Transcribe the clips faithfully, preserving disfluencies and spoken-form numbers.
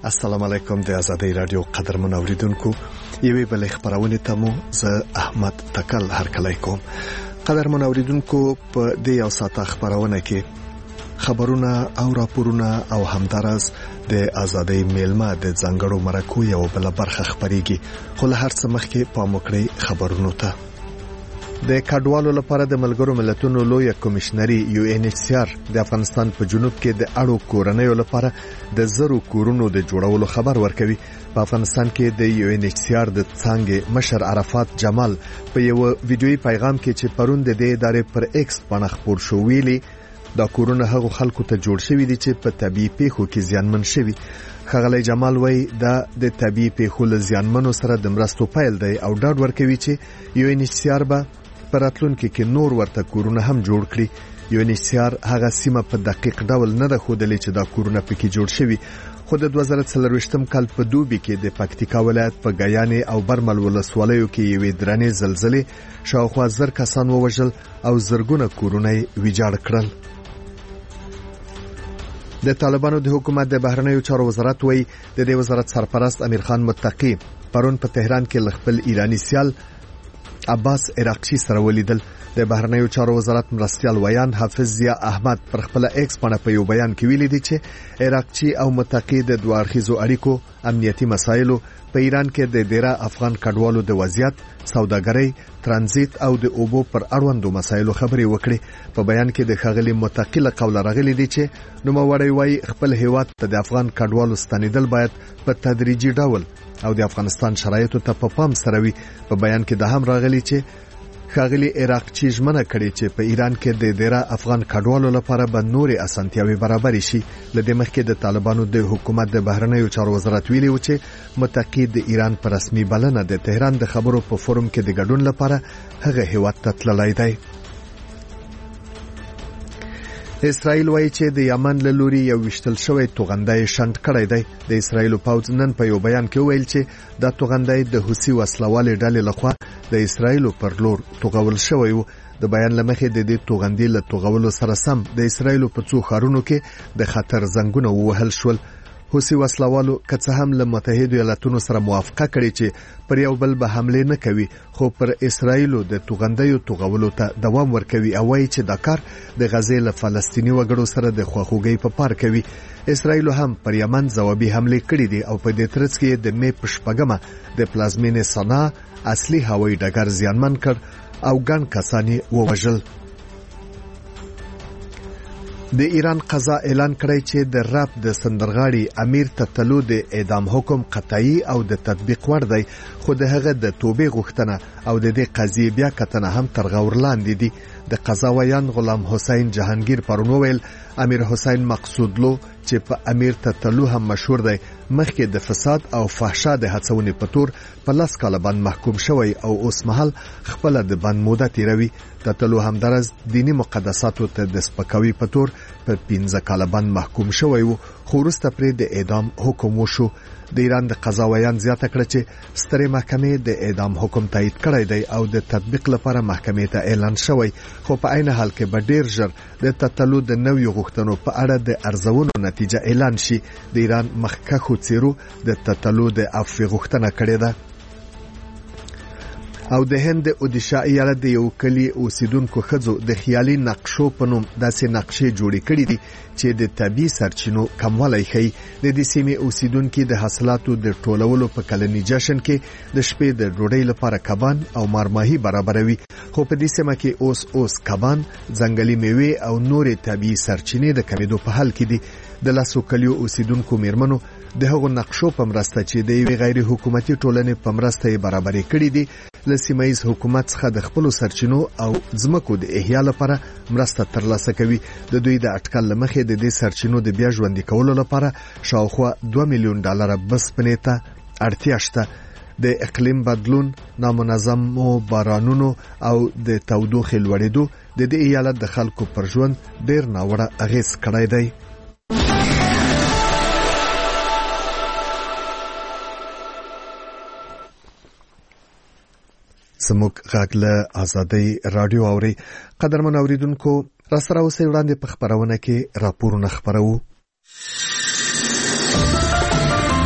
السلام علیکم د آزادۍ رادیو قدرمن اوریدونکو یوې بل خبرونه ته مو زه احمد تکل هرکلی کوم. قدرمن اوریدونکو په دې یو ساعت خبرونه کې خبرونه او راپورونه او همدارس د آزادۍ میلمه د ځنګړو مرکو یو بل برخه خبريږي خو له هر څه مخکې په مکړې خبرونو ته د کډوالو لپاره د ملګرو ملتونو لوی کمشنري یو ان ایچ سی آر د افغانستان په جنوب کې د اړو کورنیو لپاره د زرو کورونو د جوړولو خبر ورکوي. په افغانستان کې د یو ان ایچ سی آر د څنګه مشر عرفات جمال په یو ویډیوي پیغام کې چې پرون د دې ادارې پر ایکس باندې خبر شو ویلي دا کورونه هغه خلکو ته جوړ شوی دي چې په طبي پیښو کې زیانمن شوي. خغلی جمال وای دا د طبي پیښو له زیانمنو سره د مرستو پیل دی او ډاډ ورکوي چې یو ان ایچ سی آر به پراتلونکو کې نور ورته کورونه هم جوړ کړي. یو ان ایچ سی آر هغه سیمه په دقیق ډول نه ده خودلې چې دا کورونه پکې جوړ شوي. خو د دوه زره څلرويشتم کال په دوبي کې د پکتیکا ولایت په غیانې او برمل ولسوالیو کې یوې درنې زلزلې شاوخوا زر کسان ووژل او زرګونه کورونه ویجاړ کړل. د طالبانو د حکومت د بهرنیو چارو وزارت وایي د دې وزارت سرپرست امیر خان متقی پرون په تهران کې خپل ایرانی سیال عباس عراقچی سره ولیدل. د بهرنیو چارو وزارت مرستیال ویان حافظ ضیا احمد پر خپل ایکس باندې په یو بیان کې ویلي دي چې عراقچی او متقی د دوه اړخیزو اړیکو امنیتي مسایلو په ایران کې د ډیره افغان کډوالو د وضعیت، سوداګرۍ، ترانزیت او د اوبو پر اړوندو مسایلو خبرې وکړي. په بیان کې د خغلی متقی له قوله راغلي دي چې نوموړی وایي خپل هیواد ته د افغان کډوالو ستنیدل باید په تدریجي ډول او د افغانستان شرایطو ته په پام سره وي. په بیان کې د هم راغلي چې خاغلی عراقچی ژمنه کړې چې په ایران کې د ډیره افغان کډوالو لپاره به نورې اسانتیاوي برابر شي. لدې مخکې د طالبانو د حکومت د بهرنیو چارو وزارت ویلي و چې متقی د ایران پر رسمي بلنه د تهران د خبرو په فورم کې د ګډون لپاره هغه هیواد ته تللی دی. اسرائیل وایي چې د یمن له لوري یو وشتل شوی توغندای شنډ کړی دی. د اسرائیل پوځ نن په یو بیان کې ویل چې دا توغندای د حوثي وسلوالې ډلې لخوا د اسرائیل پر لور توغول شوی و. د بیان لمخې د دې توغندې له توغولو سره سم د اسرائیل په څو ښارونو کې د خطر زنګونه ووهل شول. حوثي وسلوالو که څه هم له متحده ایالاتونو سره موافقه کړې چې پر یو بل به حمله نه کوي خو پر اسرائیل د توغندیو توغولو ته دوام ورکوي او وایي چې دا کار د غزې له فلسطینی وګړو سره د خواخوږۍ په پار کوي. اسرائیل هم پر یمن ځوابي حمله کړې دي او په دې ترڅ کې د مې په شپږمه د پلازمینې صنعا اصلي هوایي ډګر زیانمن کړ او ګڼ کسان یې ووژل. د ایران قضا اعلان کړی چې د رپ د سندرغاړي امیر تتلو د اعدام حکم قطعي او د تطبیق وړ دی خو د هغه د توبې غوښتنه او د دې قضیې بیا کتنه هم تر غور لاندې دي. د قضا ویان غلام حسین جهانگیر پرون وویل امیر حسین مقصودلو چې په امیر تتلو هم مشهور دی مخکې د فساد او فحشا د هڅونې په تور په لاس کاله باندې محکوم شوی او اوس مهال خپل د باندې موده تیروي. تتلو هم درز دینی مقدساتو ته د سپکاوي په تور په پنځه کاله باندې محکوم شوی و خو وروسته پرې د اعدام حکم وشو. د ایران د قضا ویان زیاته کړه چې سترې محکمې د اعدام حکم تایید کړی دی او د تطبیق لپاره محکمې ته اعلان شوی خو په عین حال کې به ډیر ژر د تتلو د نویو غوښتنو په اړه د ارزونو نتیجه اعلان شي. د ایران مخکښو څیرو د تتلو د عفو غوښتنه کړې ده او د هند اودیشا ایالت د یو کلی اوسیدونکو ښځو د خیالي نقشو په نوم داسې نقشې جوړې کړې دي چې د طبي سرچینو کموالی ښیي. د دې سیمې اوسیدونکو د حاصلاتو د ټولولو په کلني جشن کې د شپې د ډوډۍ لپاره کبان او مارماهي برابروي خو په دې سیمه کې اوس اوس کبان، ځنګلي میوې او نورې طبي سرچینې د کمیدو په حال کې دي. د لاسو کلیو اوسیدونکو میرمنو د هغو نقشو په مرسته چې د یوې غیر حکومتي ټولنې په مرسته یې برابرې کړې دي له سیمه ییز حکومت څخه د خپلو سرچینو او ځمکو د احیا لپاره مرسته ترلاسه کوي. د دوی د اټکل له مخې د دې سرچینو د بیا ژوندي کولو لپاره شاوخوا دوه میلیون ډالر بسپنې ته اړتیا شته. د اقلیم بدلون، نامنظمو بارانونو او د تودوخې لوړېدو د دې ایالت د خلکو پر ژوند ډېر ناوړه اغېز کړی دی. زموږ غږ له آزادۍ رادیو اوري. قدرمن اوریدونکو را سره اوسئ وړاندې په خبرونه کې راپورونه خبرو.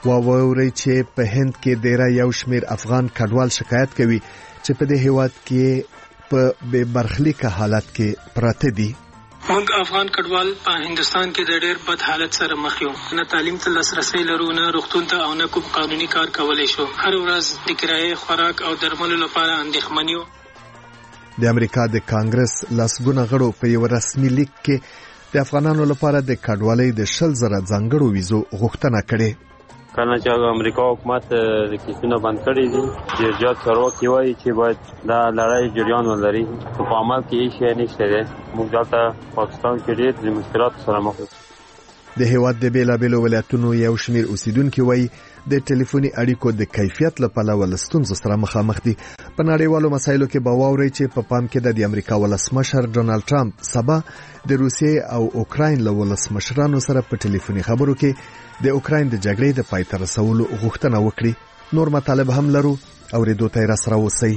واوري چې په هند کې ډیره یو شمیر افغان کډوال شکایت کوي چې په دې هیواد کې په بے برخلیکه حالت کې پراته دي. موږ افغان کډوال په هندستان کې د ډېر بد حالت سره مخ یو. نه تعلیم ته لاسرسي لرو، نه روغتون ته، او نه کوم قانوني کار کولای شو. هر ورځ د کرایې، خوراک او درملو لپاره اندېښمن یو. د امریکا د کانګرس لسګونه غړو په یو رسمي لیک کې د افغانانو لپاره د کډوالۍ د شل زره ځانګړو ویزو غوښتنه کړې. کله چې امریکا حکومت د کیسونو بند کړی دي، ډېر زیات چارواکي وایي چې باید دا لړۍ جریان ولري، خو په عمل کې هیڅ شی نشته دی. موږ دلته پاکستان کې ډېر د مشکلاتو سره مخ یو. د هیواد د بیلابیلو ولایتونو یو شمیر اوسیدونکو وایي د ټلیفوني اړیکو د کیفیت لپاره ولستونزو سره مخامخ دي. په نړیوالو مسایلو کې باوري چې په پام کې د امریکا ولسمشر ډونالد ټرمپ سبا د روسیې او اوکراین له ولسمشرانو سره په ټلیفوني خبرو کې د اوکراین د جګړې د پای ته رسولو غوښتنه وکړي. نور مطالب هم لرو، اوریدو ته را سره اوسئ.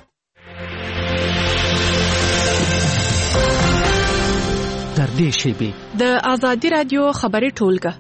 تر دې شیبې د آزادي رادیو خبري ټولګه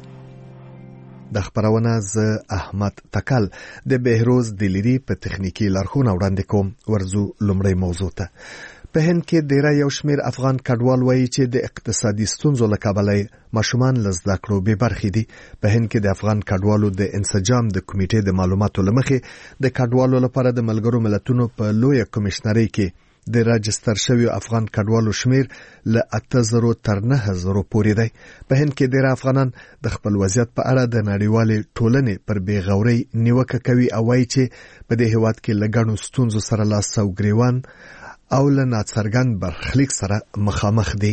د خبرونه ز احمد تکل د بهروز دلیری په تخنیکی لارښوونه وړاندې کوم. ورزو لومړی موضوع ته. په هند کې ډیری یو شمیر افغان کډوال وایي چې د اقتصادي ستونزو له کبله ماشومان له زده کړو بې برخې دي. په هند کې د افغان کډوالو د انسجام د کمیټې د معلوماتو لمخې د کډوالو لپاره د ملګرو ملتونو په لویه کمشنرۍ کې د راجستر شوی افغان کډوالو شمیر له اته زره تر نه زره پورې دی. په هند کې ډیر افغانان د خپل وضعیت په اړه د نړیوالې ټولنې پر بیغوري نیوکه کوي او وایي چې په دې هیواد کې لګڼو ستونزو سره لاس او ګریوان او له ناڅرګند برخلیک سره مخامخ دي.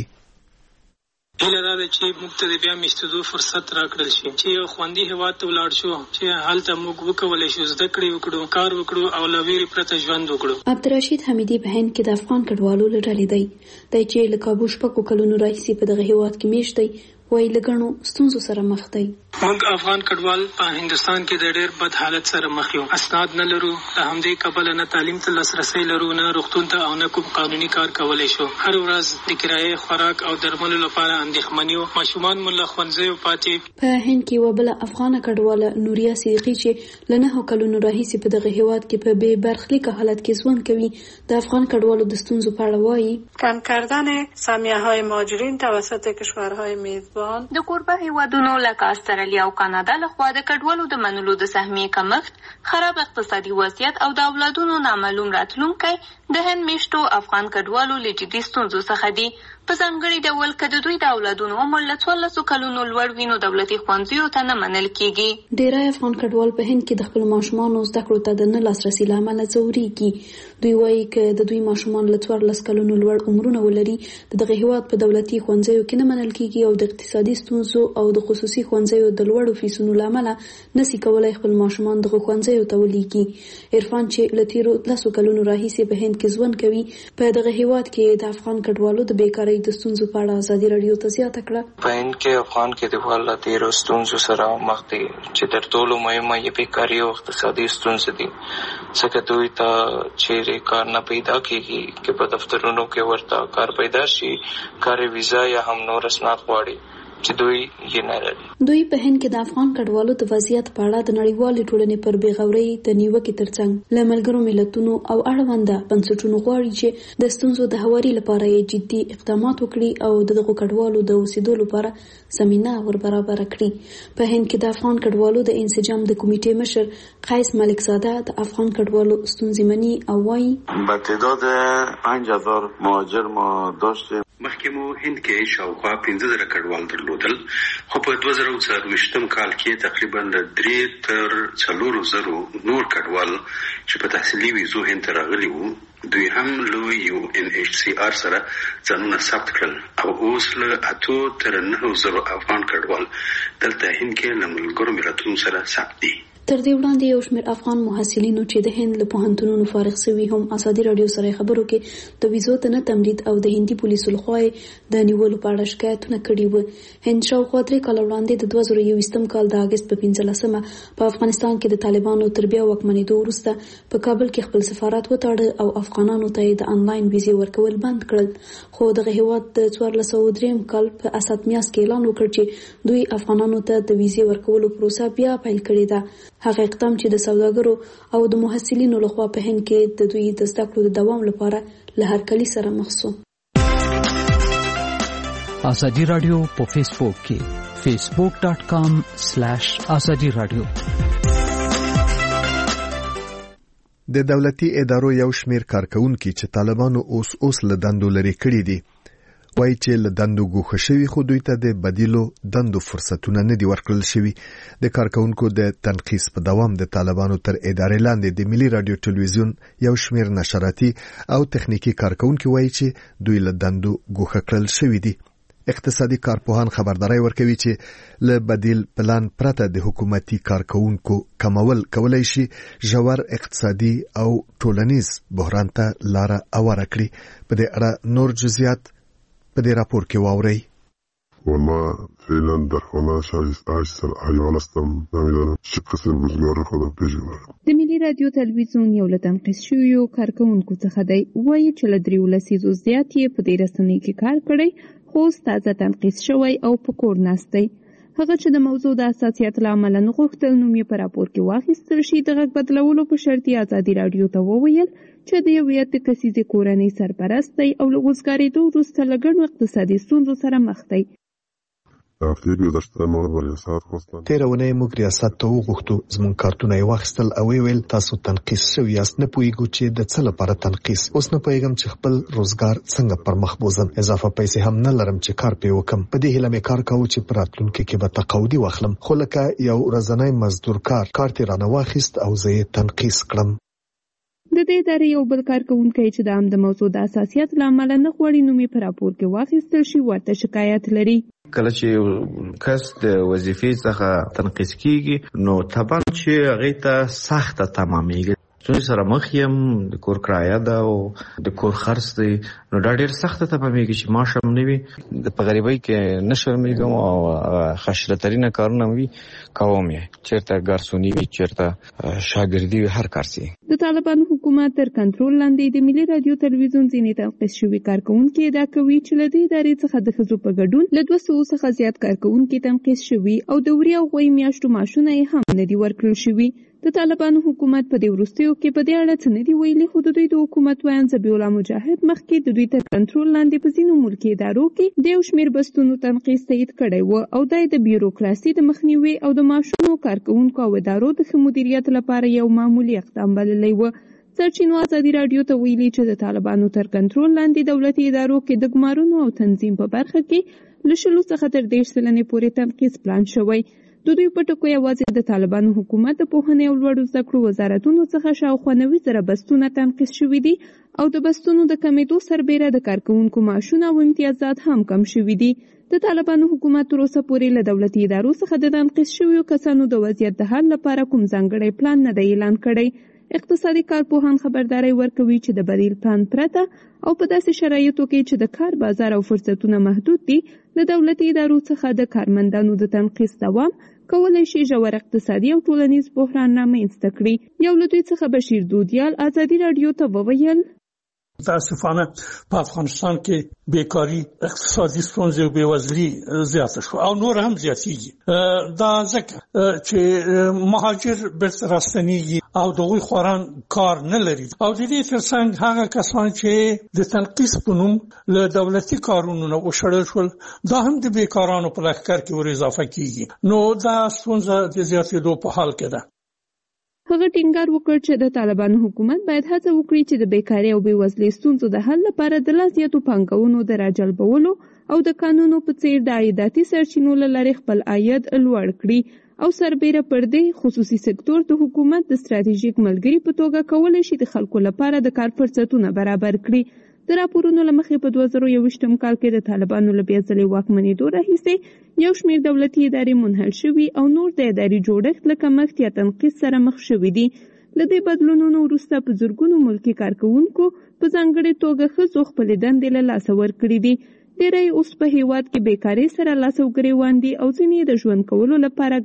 هیله دا ده چې موږ ته د بیا میشتېدو فرصت راکړل شي، چې یو خوندي هیواد ته ولاړ شو، چې هلته موږ وکولی شو زده کړې وکړو، کار وکړو او له ویرې پرته ژوند وکړو. عبدالرشید حمیدي په هند کې د افغان کډوالو له ډلې دی. دی چې له کابو شپږو کلونو راهیسې په دغه هیواد کې میشت دی، وایي له ګڼو ستونزو سره مخ دی. موږ افغان کډوال په هندستان کې د ډېر بد حالت سره مخ یو. اسناد نه لرو، له همدې کبله نه تعلیم ته لاسرسي لرو، نه روغتون ته، او نه کوم قانوني کار کولای شو. هر ورځ د کرایې، خوراک او درملو لپاره اندېښمن یو. ماشومان مو له ښوونځیو پاتې. په هند کې یوه بله افغانه کډواله نوریا صدیقي چې له نهو کلونو راهیسې په دغه هیواد کې په بې برخلیکه حالت کې ژوند کوي، د افغان کډوالو د ستونزو په اړه وایي. کم کردن سهمیه‌های مهاجرین توسط کشورهای میزبان د کوربه هیوادونو لکه استرالیا او کاناډا لخوا د کډوالو د منلو د سهمیې کمښت، خراب اقتصادي وضعیت او د اولادونو نامعلوم راتلونکی د هند میشتو افغان کډوالو له جدي ستونزو څخه دي. په ځانګړي ډول که د دوی د اولادونو عمر له څوارلسو کلونو لوړ وي، نو دولتي ښوونځیو ته نه منل کېږي. ډیری افغان کډوال په هند کې د خپلو ماشومانو زده کړو ته د نه لاسرسي له امله ځورېږي. دوی وایي که د دوی ماشومان له څوارلس کلونو لوړ عمرونه ولري، د دغه هیواد په دولتي ښوونځیو کې نه منل کېږي او د اقتصادي ستونزو او د خصوصي ښوونځیو د لوړو فیسونو له امله نسي کولای خپل ماشومان دغه ښوونځیو ته ولیږي. عرفان چې له تیرو لسو کلونو راهیسې په هند کې ژوند کوي، په دغه هیواد کې د افغان کډوالو د بیکارۍ د ستونزو په اړه ازادي رادیو ته زیاته کړه. په هند کې افغان کډوال له تیرو ستونزو سره مخ دي، چې تر ټولو مهمه یې بیکاري او اقتصادي ستونزې دي. ځکه دوی ته چیرې کار نه پیدا کېږي، که په دفترونو کې ورته کار پیدا شي، کار ویزا یا هم نور اسناد غواړي چې دوی یې نه لري. دوی په هند کې د افغان کډوالو د وضعیت په اړه د نړیوالې ټولنې پر بیغورۍ د نیوکې ترڅنګ له ملګرو ملتونو او اړونده بنسټونو غواړي چې د ستونزو د هواري لپاره یې جدي اقدامات وکړي او د دغو کډوالو د اوسېدو لپاره زمینه ور برابر کړي. په هند کې د افغان کډوالو د انسجام د کمیټې مشر قیس ملک زاده د افغان کډوالو ستونزې مني او وایي با تعداد پنج هزار مهاجر ما داشتیم. مخکې مو هند کې شاوخوا پنځه زره کډوال درلودل، خو په دوه زره څلوېښتم کال کې تقریبا درې تر څلورو زرو نور کډوال چې په تحصیلي ویزو هند ته راغلي وو، دوی هم له یو ان ایچ سی آر سره ځانونه ثبت کړل او اوس له اتو تر نهو زرو افغان کډوال دلته هند کې له ملګرو ملتونو سره ثبت دي. تر دې وړاندې یو شمېر افغان محصلینو چې د هند له پوهنتونونو فارغ شوي هم ازادي راډیو سره خبرو کې د ویزو ته نه تمدید او د هندي پولیسو لخوا د نیولو په اړه شکایتونه کړي وو. هند شاوخوا درې کاله وړاندې د دوه زره یوویشتم کال د اګست په پنځلسمه په افغانستان کې د طالبانو تر بیا واکمنېدو وروسته په کابل کې خپل سفارت وتاړه او افغانانو ته د انلاین ویزې ورکول بند کړل. خو دغه هیواد د څوارلس سوه درېیم کال په اسات میاشت کې اعلان وکړ چې دوی افغانانو ته د ویزې ورکولو پروسه بیا پیل کړې ده. هغه اقدام چې د سوداګرو او د محصلینو لخوا په هند کې د دوی د زده کړو د دوام لپاره له هرکلي سره مخ شو. ازادي رادیو په فیسبوک کې فیسبوک ډاټ کام سلیش ازادي رادیو. د دولتي ادارو یو شمېر کارکونکي چې طالبانو اوس اوس له دندو لري کړي دي وایي چې له دندو ګوښه شوي خو دوی ته د بدیلو دندو فرصتونه نه دي ورکړل شوي. د کارکونکو د تنقیص په دوام د طالبانو تر ادارې لاندې د ملي رادیو ټلویزیون یو شمېر نشراتي او تخنیکی کارکونکي وایي چې دوی له دندو ګوښه کړل شوي دي. اقتصادي کارپوهان خبرداري ورکوي چې له بدیل پلان پرته د حکومتي کارکونکو کمول کولای شي ژور اقتصادي او ټولنیز بحران ته لار هواره کړي. په دې اړه نور جزئیات په دې راپور کې واورئ. والله فعلا در خانه شایستر حیوان هستم نمیدانم چه قسم روزگار خودم پیژنم. د ملي رادیو تلویزیون یو له تنقیص شویو کارکونکو څخه دی. وایي چې له دریو لسیزو زیات یې په دې رسنۍ کې کار کړی خو تازه تنقیص شوی او په کور ناست دی. هغه چې د موضوع د اساسیت له امله نه غوښتل نوم یې په راپور کې واخیستل شي د غږ بدلولو په شرط یې ازادي راډیو ته وویل چې د یوې اتیا کسیزې کورنۍ سرپرست دی او له وزګارېدو وروسته له ګڼو اقتصادي ستونزو سره مخ دی. تېره اونۍ موږ ریاست ته وغوښتو زموږ کارتونه یې واخیستل او ویل تاسو تنقیص شوي یاست. نه پوهېږو چې د څه لپاره تنقیص. اوس نه پوهېږم چې خپل روزګار څنګه پر مخ بوزم. اضافه پیسې هم نه لرم چې کار پې وکم. په دې هیله مې کار کاوه چې په راتلونکي کې به تقاعدي واخلم خو لکه یو ورځنی مزدور کار کارت یې رانه واخیست او زه یې تنقیص کړم. د دې ادارې یو بل کارکونکی چې د هم د موضوع د اساسیت له امله نه غواړي نوم یې په راپور کې واخیستل شي ورته شکایت لري. کله چې کس د وظیفې څخه تنقیص کیږي نو طبعا چې هغه ته سخته تمامېږي. څو سره مخ یم د کور کرایه ده او د کور خرڅ دی نو دا ډېر سخته تمامېږي چې معاش هم نه وي. په غریبۍ کې نه شرمېږم او خشلترینه کارونه وي کوم یې چېرته ګارسوني وي چېرته شاګردي وي هر کار سي. د طالبانو حکومت تر کنټرول لاندې د ملي رادیو تلویزیون ځینې تنقیص شوي کارکونکي ادعا کوي چې له دې ادارې څخه د ښځو په ګډون له دوه سوو څخه زیات کارکونکي تنقیص شوي او د وړیا او غوی میاشتو معاشونه یې هم نه دي ورکړل شوي. د طالبانو حکومت په دې وروستیو کې په دې اړه څه نه دي ویلي خو د دوی د حکومت ویاند ذبیح الله مجاهد مخکې د دوی تر کنټرول لاندې په ځینو ملکي ادارو کې د یو شمېر بستونو تنقیص تایید کړی و او دا د بیوروکراسي د مخنیوي او د معاشونو کارکونکو او ادارو د ښه مدیریت لپاره یو معمولي اقدام بللی و. سرچینو ازادي راډیو ته ویلي چې د طالبانو تر کنټرول لاندې دولتي ادارو کې د ګمارونو او تنظیم په برخه کې له شلو څخه تر دېرش سلنې پورې تنقیص پلان شوی. د دوی په ټکو یوازې د طالبانو حکومت د پوهنې او لوړو زده کړو وزارتونو څخه شاوخوا نوي زره بستونه تنقیص شوي دي او د بستونو د کمیدو سربیره د کارکونکو معاشونه او امتیازات هم کم شوي دي. د طالبانو حکومت تر اوسه پورې له دولتي ادارو څخه د تنقیص شویو کسانو د وضعیت د حل لپاره کوم ځانګړی پلان نه دی اعلان کړی. اقتصادي کارپوهان خبرداري ورکوي چې د بدیل پلان پرته او په داسې شرایطو کې چې د کار بازار او فرصتونه محدود دي له دولتي ادارو څخه د کارمندانو د تنقیص دوام کولای شي ژور اقتصادي او ټولنیز بحران رامنځته کړي. یو له دوی څخه بشیر دودیال ازادي راډیو ته وویل متاسفانه په افغانستان کې بیکاری اقتصادي ستونزې او بېوزلي زیاته شو او نور هم زیاتېږي. دا ځکه چې مهاجر بیرته راستنېږي او د هغوی خواران کار نه لري او د دې ترڅنګ هغه کسان چې د تنقیص په نوم له دولتي کارونو نه وشړل شول دا هم د بیکارانو په لښکر کې ور اضافه کېږي. نو دا ستونزه د زیاتېدو په حال کې ده. هغه ټینګار وکړ چې د طالبانو حکومت باید هڅه وکړي چې د بیکارۍ او بېوزلۍ ستونزو د حل لپاره د لا زیاتو پانګونو د راجلبولو او د قانونو په څیر د عایداتي سرچینو له لارې خپل عاید لوړ کړي او سربیره پر دې خصوصي سکتور د حکومت د ستراتیژیک ملګري په توګه کولی شي د خلکو لپاره د کار فرصتونه برابر کړي. د راپورونو له مخې په دوه زره یوویشتم کال کې د طالبانو له بیا ځلې واکمنېدو راهیسې یو شمېر دولتي ادارې منحل شوي او نور د اداري جوړښت له کمښت یا تنقیص سره مخ شوي دي. له دې بدلونونو وروسته په زرګونو ملکي کارکوونکو په ځانګړې توګه ښځو خپلې دندې له لاسه ورکړي دي. ډېری اوس په هیواد کې بیکارۍ سره لاس او ګرېوان دي او ځینې د ژوند کولو لپاره